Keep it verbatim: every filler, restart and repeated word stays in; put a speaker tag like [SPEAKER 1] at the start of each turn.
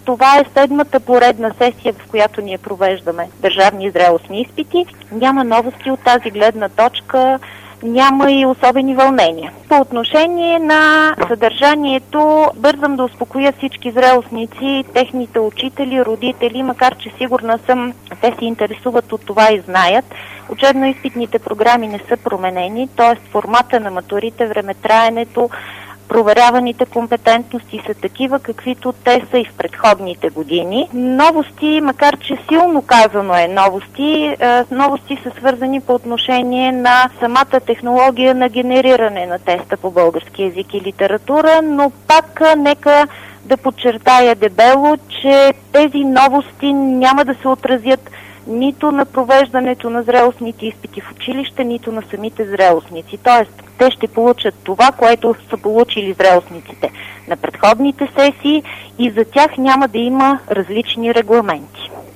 [SPEAKER 1] Това е седмата поредна сесия, в която ние провеждаме държавни зрелостни изпити. Няма новости от тази гледна точка, няма и особени вълнения. По отношение на съдържанието, бързам да успокоя всички зрелостници, техните учители, родители, макар че сигурна съм, те се интересуват от това и знаят. Учебно-изпитните програми не са променени, т.е. формата на матурите, времетраенето, проверяваните компетентности са такива, каквито те са и в предходните години. Новости, макар че силно казано е новости, новости са свързани по отношение на самата технология на генериране на теста по български език и литература, но пак нека да подчертая дебело, че тези новости няма да се отразят нито на провеждането на зрелостните изпити в училище, нито на самите зрелостници. Тоест, те ще получат това, което са получили зрелостниците на предходните сесии и за тях няма да има различни регламенти.